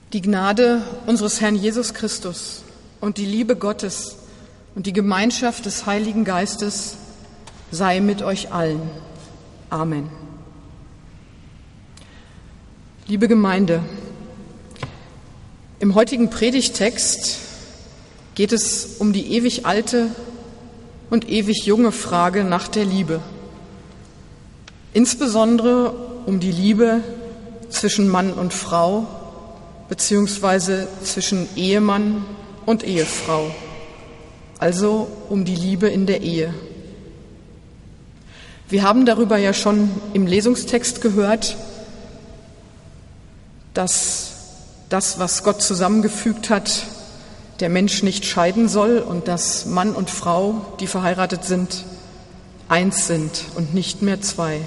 Die Gnade unseres Herrn Jesus Christus und die Liebe Gottes und die Gemeinschaft des Heiligen Geistes sei mit euch allen. Amen. Liebe Gemeinde, im heutigen Predigttext geht es um die ewig alte und ewig junge Frage nach der Liebe. Insbesondere um die Liebe zwischen Mann und Frau, beziehungsweise zwischen Ehemann und Ehefrau, also um die Liebe in der Ehe. Wir haben darüber ja schon im Lesungstext gehört, dass das, was Gott zusammengefügt hat, der Mensch nicht scheiden soll und dass Mann und Frau, die verheiratet sind, eins sind und nicht mehr zwei.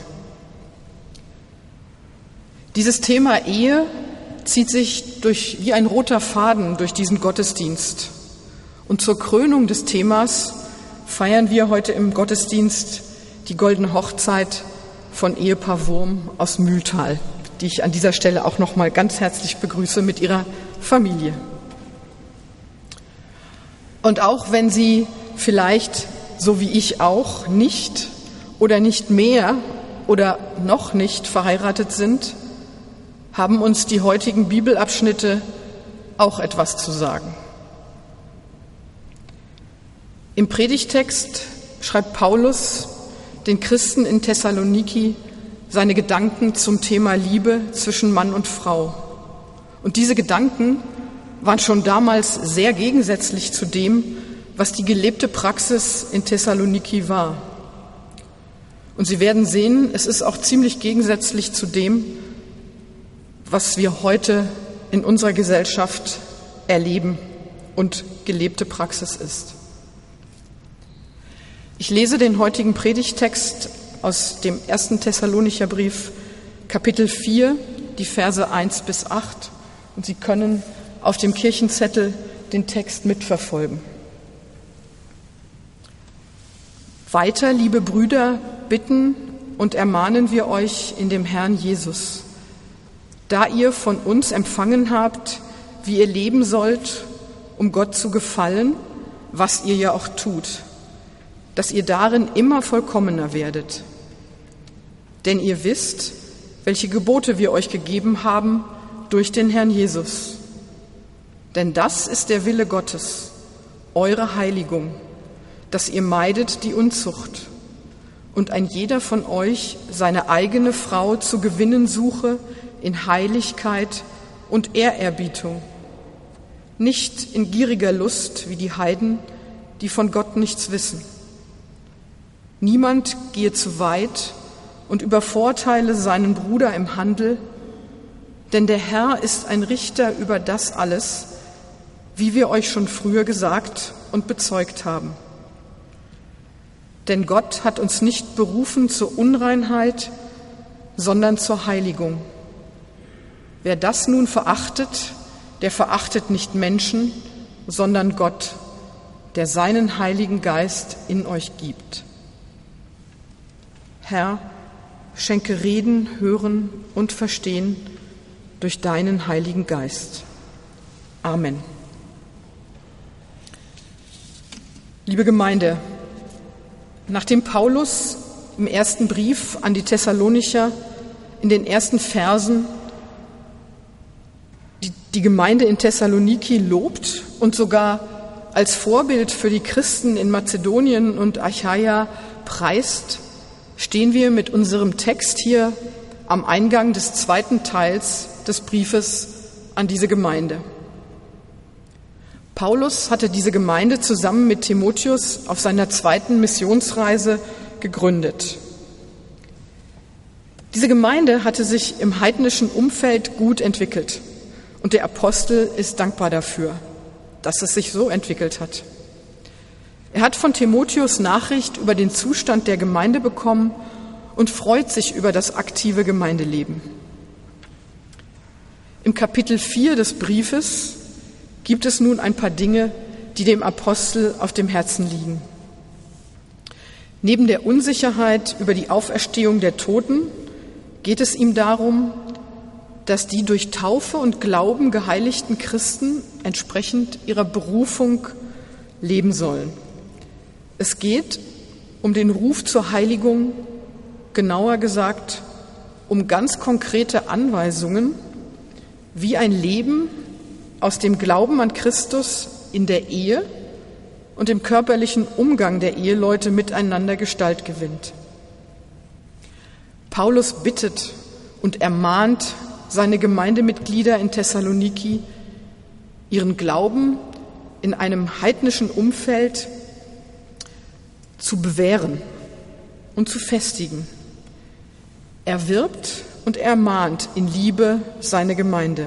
Dieses Thema Ehe zieht sich wie ein roter Faden durch diesen Gottesdienst. Und zur Krönung des Themas feiern wir heute im Gottesdienst die goldene Hochzeit von Ehepaar Wurm aus Mühltal, die ich an dieser Stelle auch noch mal ganz herzlich begrüße mit ihrer Familie. Und auch wenn Sie vielleicht, so wie ich auch, nicht oder nicht mehr oder noch nicht verheiratet sind, haben uns die heutigen Bibelabschnitte auch etwas zu sagen. Im Predigtext schreibt Paulus den Christen in Thessaloniki seine Gedanken zum Thema Liebe zwischen Mann und Frau. Und diese Gedanken waren schon damals sehr gegensätzlich zu dem, was die gelebte Praxis in Thessaloniki war. Und Sie werden sehen, es ist auch ziemlich gegensätzlich zu dem, was wir heute in unserer Gesellschaft erleben und gelebte Praxis ist. Ich lese den heutigen Predigtext aus dem 1. Thessalonicher Brief, Kapitel 4, die Verse 1 bis 8. Und Sie können auf dem Kirchenzettel den Text mitverfolgen. Weiter, liebe Brüder, bitten und ermahnen wir euch in dem Herrn Jesus, da ihr von uns empfangen habt, wie ihr leben sollt, um Gott zu gefallen, was ihr ja auch tut, dass ihr darin immer vollkommener werdet. Denn ihr wisst, welche Gebote wir euch gegeben haben durch den Herrn Jesus. Denn das ist der Wille Gottes, eure Heiligung, dass ihr meidet die Unzucht und ein jeder von euch seine eigene Frau zu gewinnen suche in Heiligkeit und Ehrerbietung, nicht in gieriger Lust wie die Heiden, die von Gott nichts wissen. Niemand gehe zu weit und übervorteile seinen Bruder im Handel, denn der Herr ist ein Richter über das alles, wie wir euch schon früher gesagt und bezeugt haben. Denn Gott hat uns nicht berufen zur Unreinheit, sondern zur Heiligung. Wer das nun verachtet, der verachtet nicht Menschen, sondern Gott, der seinen Heiligen Geist in euch gibt. Herr, schenke Reden, Hören und Verstehen durch deinen Heiligen Geist. Amen. Liebe Gemeinde, nachdem Paulus im ersten Brief an die Thessalonicher in den ersten Versen die Gemeinde in Thessaloniki lobt und sogar als Vorbild für die Christen in Mazedonien und Achaia preist, stehen wir mit unserem Text hier am Eingang des zweiten Teils des Briefes an diese Gemeinde. Paulus hatte diese Gemeinde zusammen mit Timotheus auf seiner zweiten Missionsreise gegründet. Diese Gemeinde hatte sich im heidnischen Umfeld gut entwickelt und der Apostel ist dankbar dafür, dass es sich so entwickelt hat. Er hat von Timotheus Nachricht über den Zustand der Gemeinde bekommen und freut sich über das aktive Gemeindeleben. Im Kapitel 4 des Briefes gibt es nun ein paar Dinge, die dem Apostel auf dem Herzen liegen. Neben der Unsicherheit über die Auferstehung der Toten geht es ihm darum, dass die durch Taufe und Glauben geheiligten Christen entsprechend ihrer Berufung leben sollen. Es geht um den Ruf zur Heiligung, genauer gesagt um ganz konkrete Anweisungen, wie ein Leben aus dem Glauben an Christus in der Ehe und im körperlichen Umgang der Eheleute miteinander Gestalt gewinnt. Paulus bittet und ermahnt seine Gemeindemitglieder in Thessaloniki, ihren Glauben in einem heidnischen Umfeld zu bewähren und zu festigen. Er wirbt und ermahnt in Liebe seine Gemeinde.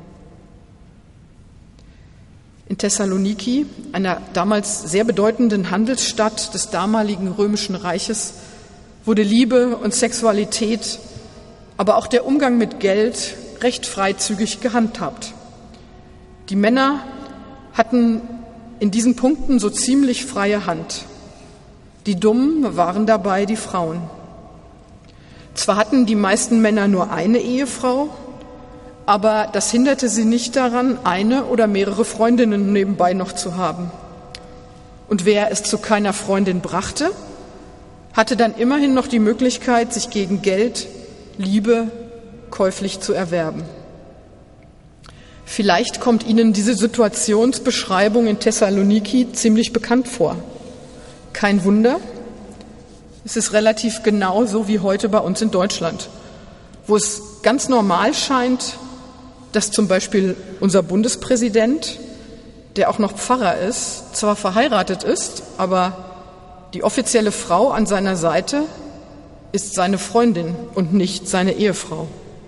In Thessaloniki, einer damals sehr bedeutenden Handelsstadt des damaligen Römischen Reiches, wurde Liebe und Sexualität, aber auch der Umgang mit Geld recht freizügig gehandhabt. Die Männer hatten in diesen Punkten so ziemlich freie Hand. Die Dummen waren dabei die Frauen. Zwar hatten die meisten Männer nur eine Ehefrau, aber das hinderte sie nicht daran, eine oder mehrere Freundinnen nebenbei noch zu haben. Und wer es zu keiner Freundin brachte, hatte dann immerhin noch die Möglichkeit, sich gegen Geld, Liebe käuflich zu erwerben. Vielleicht kommt Ihnen diese Situationsbeschreibung in Thessaloniki ziemlich bekannt vor. Kein Wunder, es ist relativ genau so wie heute bei uns in Deutschland, wo es ganz normal scheint, dass zum Beispiel unser Bundespräsident, der auch noch Pfarrer ist, zwar verheiratet ist, aber die offizielle Frau an seiner Seite ist seine Freundin und nicht seine Ehefrau.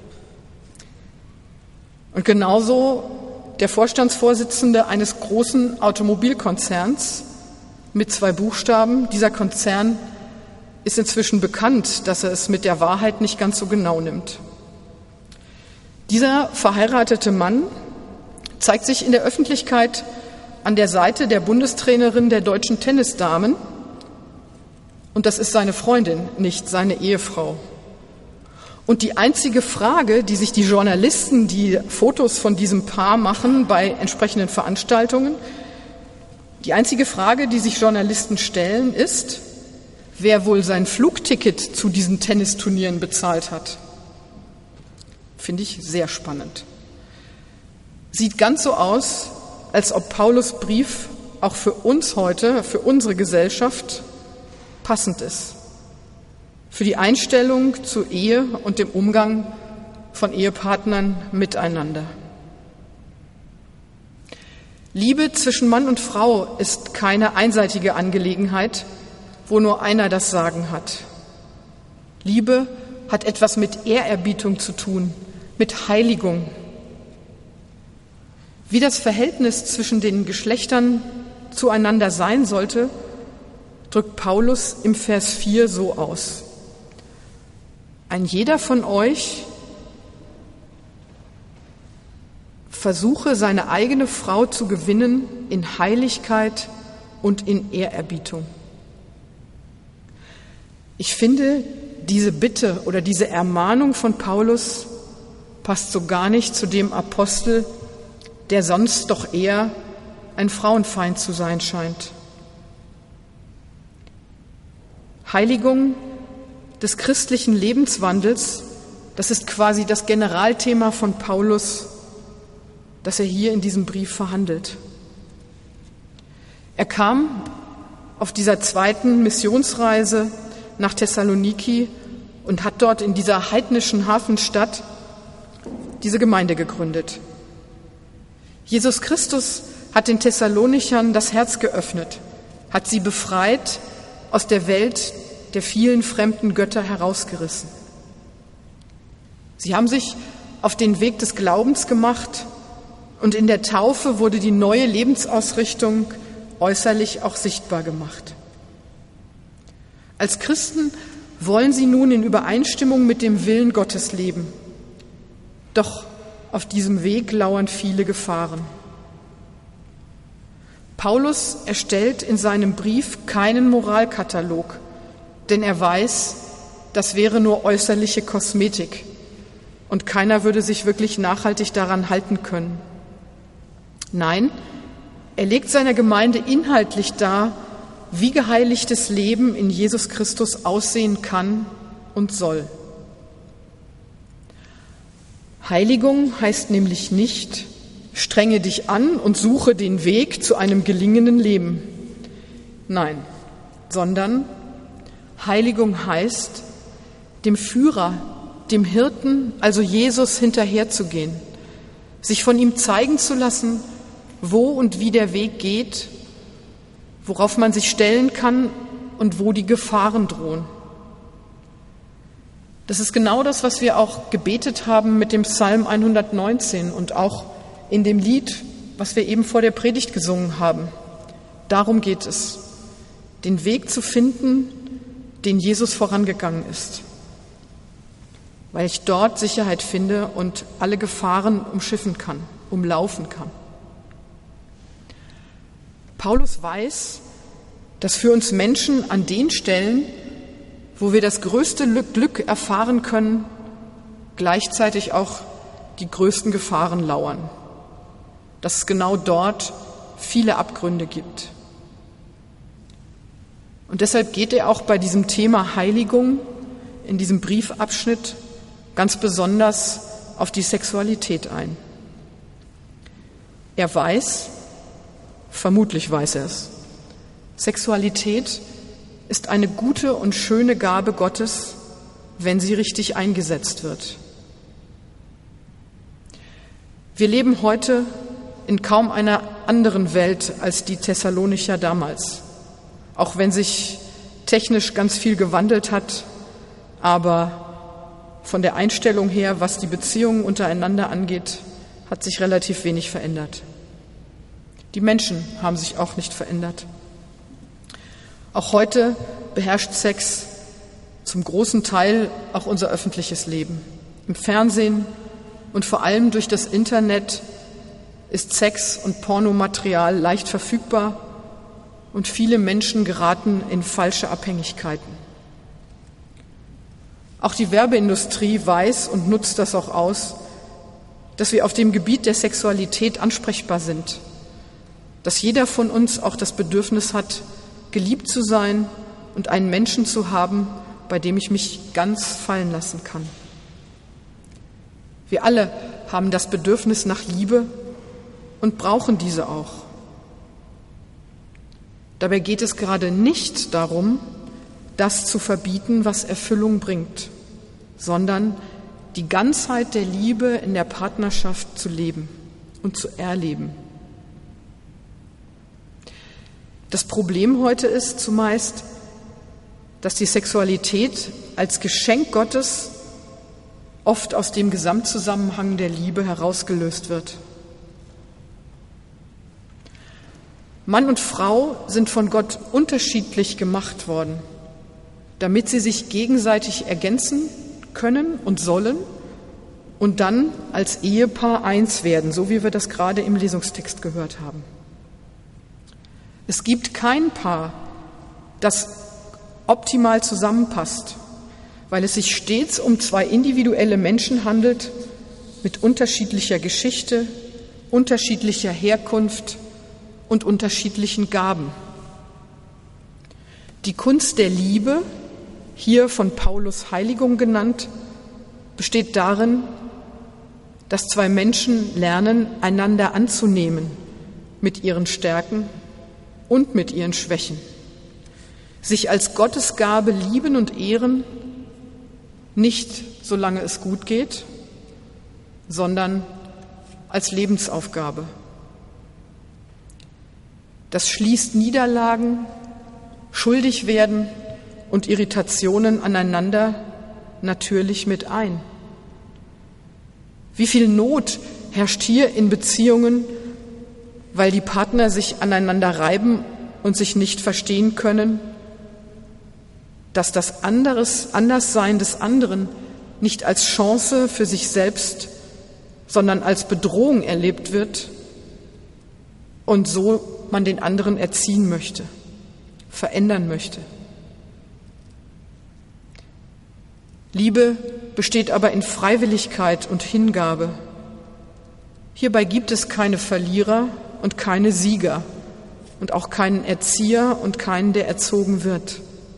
Und genauso der Vorstandsvorsitzende eines großen Automobilkonzerns mit 2 Buchstaben. Dieser Konzern ist inzwischen bekannt, dass er es mit der Wahrheit nicht ganz so genau nimmt. Dieser verheiratete Mann zeigt sich in der Öffentlichkeit an der Seite der Bundestrainerin der deutschen Tennisdamen. Und das ist seine Freundin, nicht seine Ehefrau. Und die einzige Frage, die sich die Journalisten, die Fotos von diesem Paar machen bei entsprechenden Veranstaltungen, die einzige Frage, die sich Journalisten stellen, ist, wer wohl sein Flugticket zu diesen Tennisturnieren bezahlt hat. Finde ich sehr spannend. Sieht ganz so aus, als ob Paulus' Brief auch für uns heute, für unsere Gesellschaft passend ist. Für die Einstellung zur Ehe und dem Umgang von Ehepartnern miteinander. Liebe zwischen Mann und Frau ist keine einseitige Angelegenheit, wo nur einer das Sagen hat. Liebe hat etwas mit Ehrerbietung zu tun, mit Heiligung. Wie das Verhältnis zwischen den Geschlechtern zueinander sein sollte, drückt Paulus im Vers 4 so aus. Ein jeder von euch versuche, seine eigene Frau zu gewinnen in Heiligkeit und in Ehrerbietung. Ich finde, diese Bitte oder diese Ermahnung von Paulus passt so gar nicht zu dem Apostel, der sonst doch eher ein Frauenfeind zu sein scheint. Heiligung des christlichen Lebenswandels, das ist quasi das Generalthema von Paulus, das er hier in diesem Brief verhandelt. Er kam auf dieser 2. Missionsreise nach Thessaloniki und hat dort in dieser heidnischen Hafenstadt diese Gemeinde gegründet. Jesus Christus hat den Thessalonichern das Herz geöffnet, hat sie befreit aus der Welt der vielen fremden Götter herausgerissen. Sie haben sich auf den Weg des Glaubens gemacht und in der Taufe wurde die neue Lebensausrichtung äußerlich auch sichtbar gemacht. Als Christen wollen sie nun in Übereinstimmung mit dem Willen Gottes leben. Doch auf diesem Weg lauern viele Gefahren. Paulus erstellt in seinem Brief keinen Moralkatalog, denn er weiß, das wäre nur äußerliche Kosmetik und keiner würde sich wirklich nachhaltig daran halten können. Nein, er legt seiner Gemeinde inhaltlich dar, wie geheiligtes Leben in Jesus Christus aussehen kann und soll. Heiligung heißt nämlich nicht, strenge dich an und suche den Weg zu einem gelingenden Leben. Nein, sondern Heiligung heißt, dem Führer, dem Hirten, also Jesus, hinterherzugehen, sich von ihm zeigen zu lassen, wo und wie der Weg geht, worauf man sich stellen kann und wo die Gefahren drohen. Das ist genau das, was wir auch gebetet haben mit dem Psalm 119 und auch in dem Lied, was wir eben vor der Predigt gesungen haben. Darum geht es, den Weg zu finden, den Jesus vorangegangen ist, weil ich dort Sicherheit finde und alle Gefahren umschiffen kann, umlaufen kann. Paulus weiß, dass für uns Menschen an den Stellen, wo wir das größte Glück erfahren können, gleichzeitig auch die größten Gefahren lauern. Dass es genau dort viele Abgründe gibt. Und deshalb geht er auch bei diesem Thema Heiligung in diesem Briefabschnitt ganz besonders auf die Sexualität ein. Er weiß, vermutlich weiß er es, Sexualität ist eine gute und schöne Gabe Gottes, wenn sie richtig eingesetzt wird. Wir leben heute in kaum einer anderen Welt als die Thessalonicher damals. Auch wenn sich technisch ganz viel gewandelt hat, aber von der Einstellung her, was die Beziehungen untereinander angeht, hat sich relativ wenig verändert. Die Menschen haben sich auch nicht verändert. Auch heute beherrscht Sex zum großen Teil auch unser öffentliches Leben. Im Fernsehen und vor allem durch das Internet ist Sex und Pornomaterial leicht verfügbar und viele Menschen geraten in falsche Abhängigkeiten. Auch die Werbeindustrie weiß und nutzt das auch aus, dass wir auf dem Gebiet der Sexualität ansprechbar sind, dass jeder von uns auch das Bedürfnis hat, geliebt zu sein und einen Menschen zu haben, bei dem ich mich ganz fallen lassen kann. Wir alle haben das Bedürfnis nach Liebe und brauchen diese auch. Dabei geht es gerade nicht darum, das zu verbieten, was Erfüllung bringt, sondern die Ganzheit der Liebe in der Partnerschaft zu leben und zu erleben. Das Problem heute ist zumeist, dass die Sexualität als Geschenk Gottes oft aus dem Gesamtzusammenhang der Liebe herausgelöst wird. Mann und Frau sind von Gott unterschiedlich gemacht worden, damit sie sich gegenseitig ergänzen können und sollen und dann als Ehepaar eins werden, so wie wir das gerade im Lesungstext gehört haben. Es gibt kein Paar, das optimal zusammenpasst, weil es sich stets um zwei individuelle Menschen handelt mit unterschiedlicher Geschichte, unterschiedlicher Herkunft und unterschiedlichen Gaben. Die Kunst der Liebe, hier von Paulus Heiligung genannt, besteht darin, dass zwei Menschen lernen, einander anzunehmen mit ihren Stärken und mit ihren Schwächen, sich als Gottesgabe lieben und ehren, nicht solange es gut geht, sondern als Lebensaufgabe. Das schließt Niederlagen, Schuldigwerden und Irritationen aneinander natürlich mit ein. Wie viel Not herrscht hier in Beziehungen, weil die Partner sich aneinander reiben und sich nicht verstehen können, dass das Anderssein des anderen nicht als Chance für sich selbst, sondern als Bedrohung erlebt wird und so man den anderen erziehen möchte, verändern möchte. Liebe besteht aber in Freiwilligkeit und Hingabe. Hierbei gibt es keine Verlierer und keine Sieger und auch keinen Erzieher und keinen, der erzogen wird.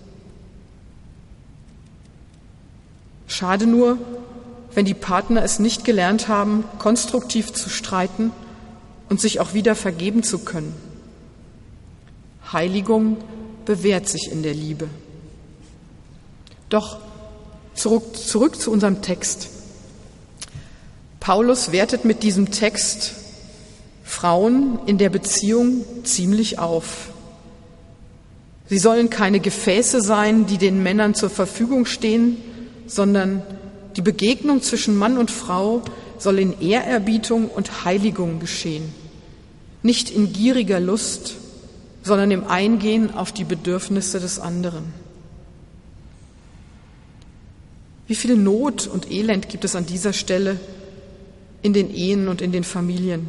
Schade nur, wenn die Partner es nicht gelernt haben, konstruktiv zu streiten und sich auch wieder vergeben zu können. Heiligung bewährt sich in der Liebe. Doch zurück zu unserem Text. Paulus wertet mit diesem Text Frauen in der Beziehung ziemlich auf. Sie sollen keine Gefäße sein, die den Männern zur Verfügung stehen, sondern die Begegnung zwischen Mann und Frau soll in Ehrerbietung und Heiligung geschehen. Nicht in gieriger Lust, sondern im Eingehen auf die Bedürfnisse des anderen. Wie viel Not und Elend gibt es an dieser Stelle in den Ehen und in den Familien?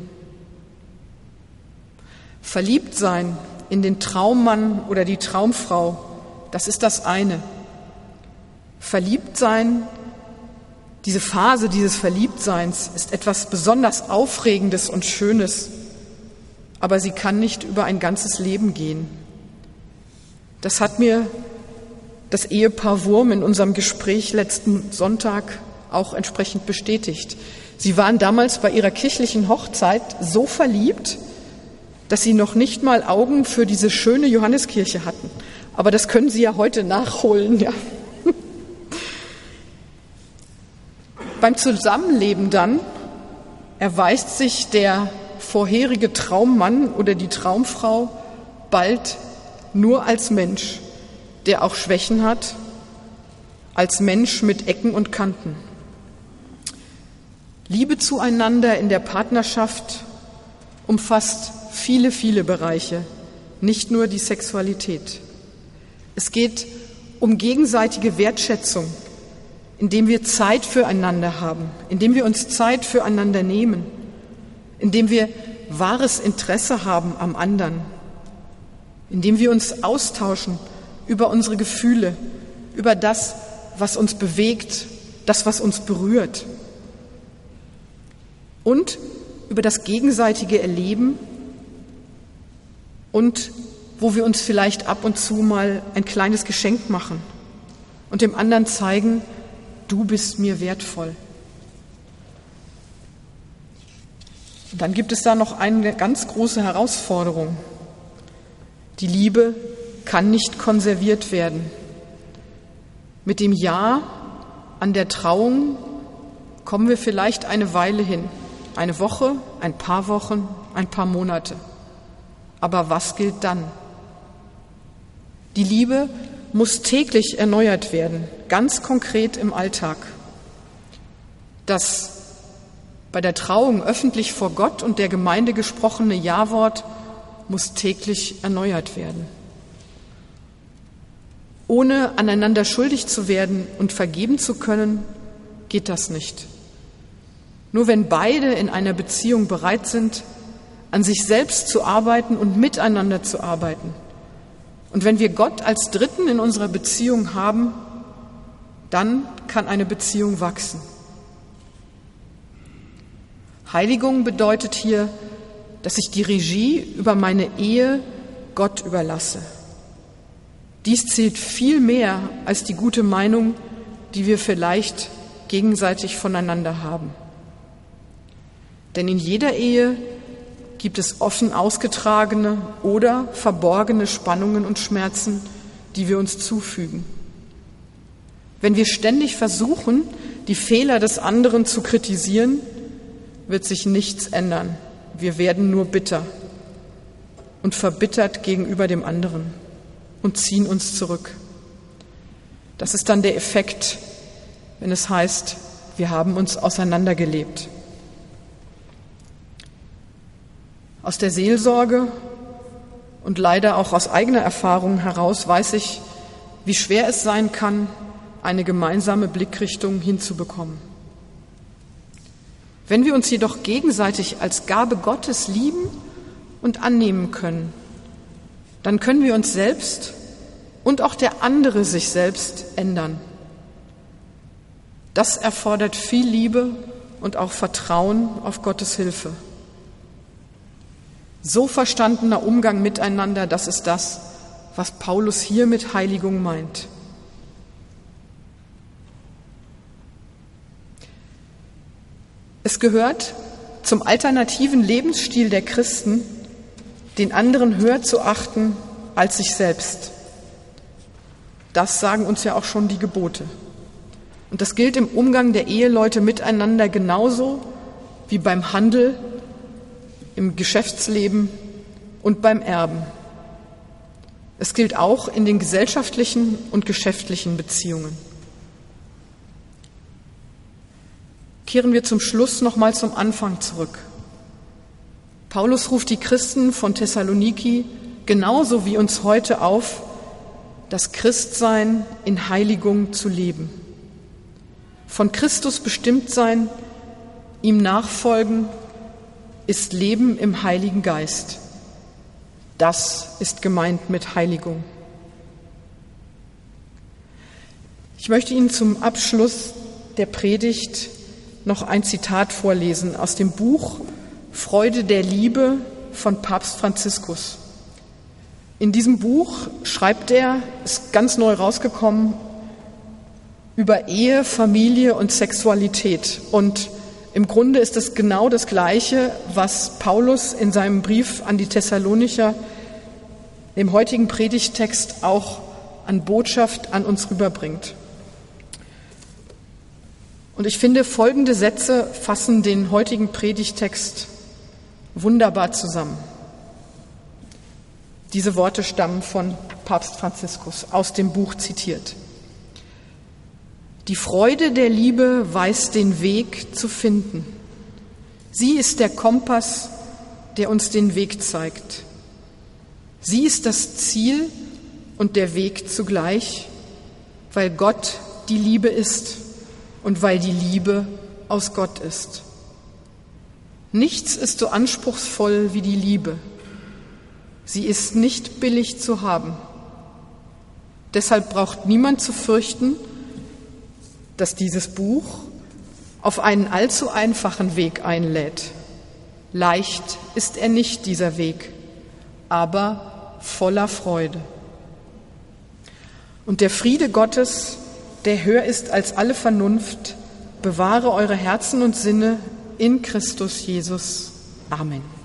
Verliebt sein in den Traummann oder die Traumfrau, das ist das eine. Verliebt sein, diese Phase dieses Verliebtseins ist etwas besonders Aufregendes und Schönes, aber sie kann nicht über ein ganzes Leben gehen. Das hat mir das Ehepaar Wurm in unserem Gespräch letzten Sonntag auch entsprechend bestätigt. Sie waren damals bei ihrer kirchlichen Hochzeit so verliebt, dass sie noch nicht mal Augen für diese schöne Johanneskirche hatten. Aber das können Sie ja heute nachholen, ja. Beim Zusammenleben dann erweist sich der vorherige Traummann oder die Traumfrau bald nur als Mensch, der auch Schwächen hat, als Mensch mit Ecken und Kanten. Liebe zueinander in der Partnerschaft umfasst viele, viele Bereiche, nicht nur die Sexualität. Es geht um gegenseitige Wertschätzung, indem wir Zeit füreinander haben, indem wir uns Zeit füreinander nehmen, indem wir wahres Interesse haben am anderen, indem wir uns austauschen über unsere Gefühle, über das, was uns bewegt, das, was uns berührt und über das gegenseitige Erleben und wo wir uns vielleicht ab und zu mal ein kleines Geschenk machen und dem anderen zeigen, du bist mir wertvoll. Und dann gibt es da noch eine ganz große Herausforderung. Die Liebe kann nicht konserviert werden. Mit dem Ja an der Trauung kommen wir vielleicht eine Weile hin. Eine Woche, ein paar Wochen, ein paar Monate. Aber was gilt dann? Die Liebe muss täglich erneuert werden, ganz konkret im Alltag. Das bei der Trauung öffentlich vor Gott und der Gemeinde gesprochene Ja-Wort muss täglich erneuert werden. Ohne aneinander schuldig zu werden und vergeben zu können, geht das nicht. Nur wenn beide in einer Beziehung bereit sind, an sich selbst zu arbeiten und miteinander zu arbeiten. Und wenn wir Gott als Dritten in unserer Beziehung haben, dann kann eine Beziehung wachsen. Heiligung bedeutet hier, dass ich die Regie über meine Ehe Gott überlasse. Dies zählt viel mehr als die gute Meinung, die wir vielleicht gegenseitig voneinander haben. Denn in jeder Ehe gibt es offen ausgetragene oder verborgene Spannungen und Schmerzen, die wir uns zufügen. Wenn wir ständig versuchen, die Fehler des anderen zu kritisieren, wird sich nichts ändern. Wir werden nur bitter und verbittert gegenüber dem anderen und ziehen uns zurück. Das ist dann der Effekt, wenn es heißt, wir haben uns auseinandergelebt. Aus der Seelsorge und leider auch aus eigener Erfahrung heraus weiß ich, wie schwer es sein kann, eine gemeinsame Blickrichtung hinzubekommen. Wenn wir uns jedoch gegenseitig als Gabe Gottes lieben und annehmen können, dann können wir uns selbst und auch der andere sich selbst ändern. Das erfordert viel Liebe und auch Vertrauen auf Gottes Hilfe. So verstandener Umgang miteinander, das ist das, was Paulus hier mit Heiligung meint. Es gehört zum alternativen Lebensstil der Christen, den anderen höher zu achten als sich selbst. Das sagen uns ja auch schon die Gebote. Und das gilt im Umgang der Eheleute miteinander genauso wie beim Handel, im Geschäftsleben und beim Erben. Es gilt auch in den gesellschaftlichen und geschäftlichen Beziehungen. Kehren wir zum Schluss nochmal zum Anfang zurück. Paulus ruft die Christen von Thessaloniki genauso wie uns heute auf, das Christsein in Heiligung zu leben. Von Christus bestimmt sein, ihm nachfolgen, ist Leben im Heiligen Geist. Das ist gemeint mit Heiligung. Ich möchte Ihnen zum Abschluss der Predigt noch ein Zitat vorlesen aus dem Buch Freude der Liebe von Papst Franziskus. In diesem Buch schreibt er, ist ganz neu rausgekommen, über Ehe, Familie und Sexualität. Und im Grunde ist es genau das Gleiche, was Paulus in seinem Brief an die Thessalonicher, dem heutigen Predigttext, auch an Botschaft an uns rüberbringt. Und ich finde, folgende Sätze fassen den heutigen Predigttext wunderbar zusammen. Diese Worte stammen von Papst Franziskus, aus dem Buch zitiert. Die Freude der Liebe weiß den Weg zu finden. Sie ist der Kompass, der uns den Weg zeigt. Sie ist das Ziel und der Weg zugleich, weil Gott die Liebe ist und weil die Liebe aus Gott ist. Nichts ist so anspruchsvoll wie die Liebe. Sie ist nicht billig zu haben. Deshalb braucht niemand zu fürchten, dass dieses Buch auf einen allzu einfachen Weg einlädt. Leicht ist er nicht, dieser Weg, aber voller Freude. Und der Friede Gottes, der höher ist als alle Vernunft, bewahre eure Herzen und Sinne in Christus Jesus. Amen.